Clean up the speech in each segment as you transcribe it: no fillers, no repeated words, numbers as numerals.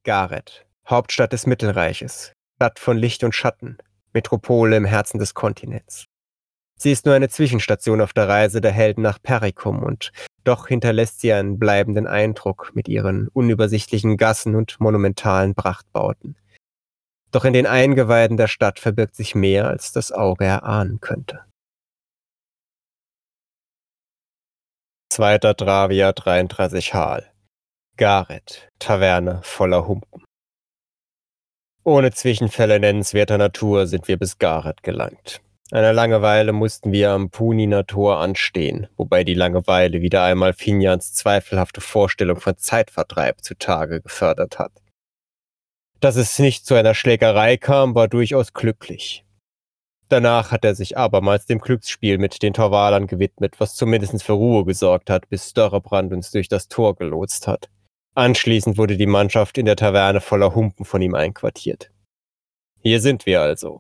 Gareth, Hauptstadt des Mittelreiches, Stadt von Licht und Schatten, Metropole im Herzen des Kontinents. Sie ist nur eine Zwischenstation auf der Reise der Helden nach Pericum und doch hinterlässt sie einen bleibenden Eindruck mit ihren unübersichtlichen Gassen und monumentalen Prachtbauten. Doch in den Eingeweiden der Stadt verbirgt sich mehr, als das Auge erahnen könnte. 2. Dravia 33 Hal. Gareth, Taverne voller Humpen. Ohne Zwischenfälle nennenswerter Natur sind wir bis Gareth gelangt. Eine Langeweile mussten wir am Puniner Tor anstehen, wobei die Langeweile wieder einmal Finians zweifelhafte Vorstellung von Zeitvertreib zutage gefördert hat. Dass es nicht zu einer Schlägerei kam, war durchaus glücklich. Danach hat er sich abermals dem Glücksspiel mit den Torwalern gewidmet, was zumindest für Ruhe gesorgt hat, bis Störrebrand uns durch das Tor gelotst hat. Anschließend wurde die Mannschaft in der Taverne voller Humpen von ihm einquartiert. Hier sind wir also.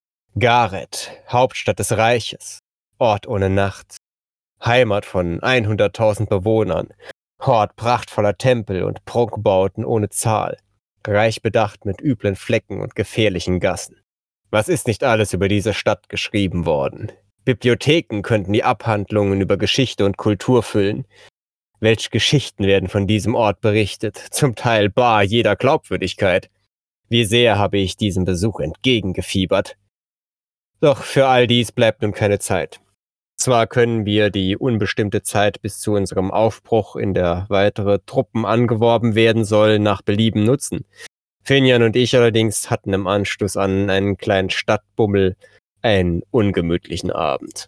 Gareth, Hauptstadt des Reiches, Ort ohne Nacht, Heimat von 100.000 Bewohnern, Hort prachtvoller Tempel und Prunkbauten ohne Zahl, reich bedacht mit üblen Flecken und gefährlichen Gassen. Was ist nicht alles über diese Stadt geschrieben worden? Bibliotheken könnten die Abhandlungen über Geschichte und Kultur füllen. Welche Geschichten werden von diesem Ort berichtet, zum Teil bar jeder Glaubwürdigkeit. Wie sehr habe ich diesem Besuch entgegengefiebert. Doch für all dies bleibt nun keine Zeit. Zwar können wir die unbestimmte Zeit bis zu unserem Aufbruch, in der weitere Truppen angeworben werden sollen, nach Belieben nutzen. Finian und ich allerdings hatten im Anschluss an einen kleinen Stadtbummel einen ungemütlichen Abend.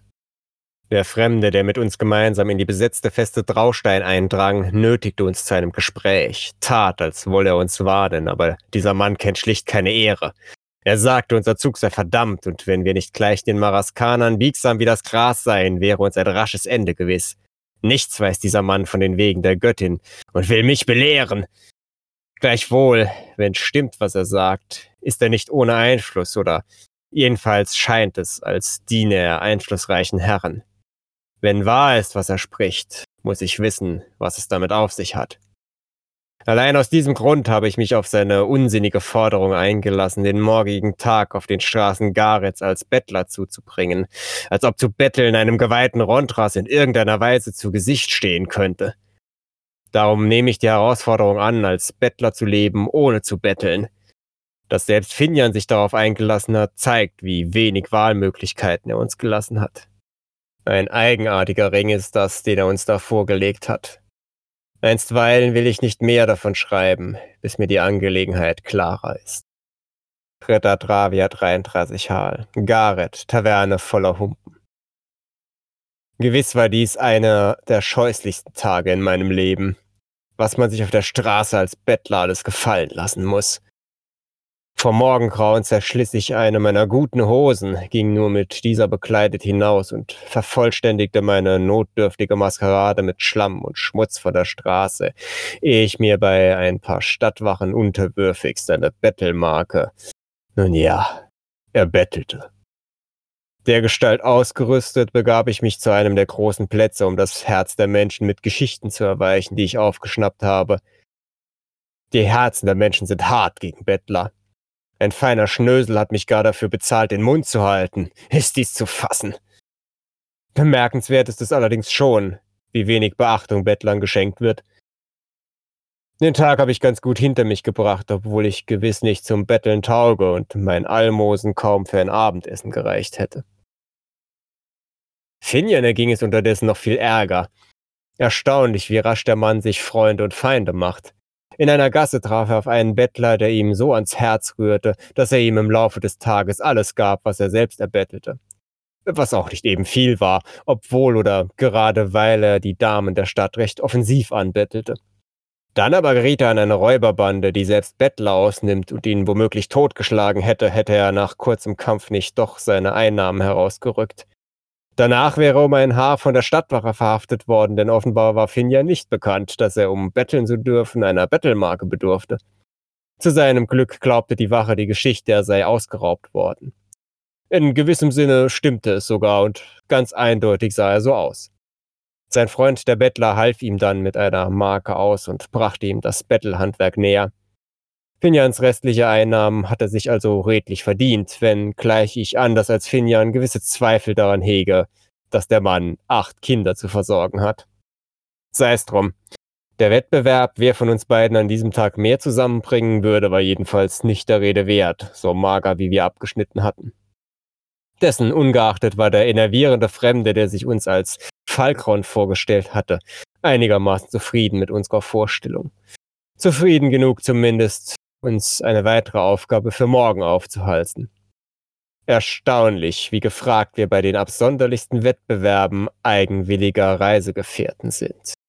Der Fremde, der mit uns gemeinsam in die besetzte Feste Draustein eindrang, nötigte uns zu einem Gespräch, tat, als wolle er uns warnen, aber dieser Mann kennt schlicht keine Ehre. Er sagte, unser Zug sei verdammt, und wenn wir nicht gleich den Maraskanern biegsam wie das Gras seien, wäre uns ein rasches Ende gewiss. Nichts weiß dieser Mann von den Wegen der Göttin und will mich belehren. Gleichwohl, wenn stimmt, was er sagt, ist er nicht ohne Einfluss, oder jedenfalls scheint es, als diene er einflussreichen Herren. Wenn wahr ist, was er spricht, muss ich wissen, was es damit auf sich hat. Allein aus diesem Grund habe ich mich auf seine unsinnige Forderung eingelassen, den morgigen Tag auf den Straßen Gareths als Bettler zuzubringen, als ob zu betteln einem geweihten Rondras in irgendeiner Weise zu Gesicht stehen könnte. Darum nehme ich die Herausforderung an, als Bettler zu leben, ohne zu betteln. Dass selbst Finian sich darauf eingelassen hat, zeigt, wie wenig Wahlmöglichkeiten er uns gelassen hat. Ein eigenartiger Ring ist das, den er uns da vorgelegt hat. Einstweilen will ich nicht mehr davon schreiben, bis mir die Angelegenheit klarer ist. 3. Dravia 33 Hal. Gareth, Taverne voller Humpen. Gewiss war dies einer der scheußlichsten Tage in meinem Leben, was man sich auf der Straße als Bettler alles gefallen lassen muss. Vor Morgengrauen zerschliss ich eine meiner guten Hosen, ging nur mit dieser bekleidet hinaus und vervollständigte meine notdürftige Maskerade mit Schlamm und Schmutz von der Straße, ehe ich mir bei ein paar Stadtwachen unterwürfigst eine Bettelmarke. Nun ja, er bettelte. Dergestalt ausgerüstet begab ich mich zu einem der großen Plätze, um das Herz der Menschen mit Geschichten zu erweichen, die ich aufgeschnappt habe. Die Herzen der Menschen sind hart gegen Bettler. Ein feiner Schnösel hat mich gar dafür bezahlt, den Mund zu halten. Ist dies zu fassen? Bemerkenswert ist es allerdings schon, wie wenig Beachtung Bettlern geschenkt wird. Den Tag habe ich ganz gut hinter mich gebracht, obwohl ich gewiss nicht zum Betteln tauge und mein Almosen kaum für ein Abendessen gereicht hätte. Finian erging es unterdessen noch viel ärger. Erstaunlich, wie rasch der Mann sich Freunde und Feinde macht. In einer Gasse traf er auf einen Bettler, der ihm so ans Herz rührte, dass er ihm im Laufe des Tages alles gab, was er selbst erbettelte. Was auch nicht eben viel war, obwohl oder gerade weil er die Damen der Stadt recht offensiv anbettelte. Dann aber geriet er an eine Räuberbande, die selbst Bettler ausnimmt und ihn womöglich totgeschlagen hätte er nach kurzem Kampf nicht doch seine Einnahmen herausgerückt. Danach wäre er um ein Haar von der Stadtwache verhaftet worden, denn offenbar war Finian nicht bekannt, dass er, um betteln zu dürfen, einer Bettelmarke bedurfte. Zu seinem Glück glaubte die Wache die Geschichte, er sei ausgeraubt worden. In gewissem Sinne stimmte es sogar und ganz eindeutig sah er so aus. Sein Freund der Bettler half ihm dann mit einer Marke aus und brachte ihm das Bettelhandwerk näher. Finjans restliche Einnahmen hat er sich also redlich verdient, wenngleich ich anders als Finjan gewisse Zweifel daran hege, dass der Mann 8 Kinder zu versorgen hat. Sei es drum. Der Wettbewerb, wer von uns beiden an diesem Tag mehr zusammenbringen würde, war jedenfalls nicht der Rede wert, so mager wie wir abgeschnitten hatten. Dessen ungeachtet war der enervierende Fremde, der sich uns als Falkron vorgestellt hatte, einigermaßen zufrieden mit unserer Vorstellung. Zufrieden genug zumindest, uns eine weitere Aufgabe für morgen aufzuhalten. Erstaunlich, wie gefragt wir bei den absonderlichsten Wettbewerben eigenwilliger Reisegefährten sind.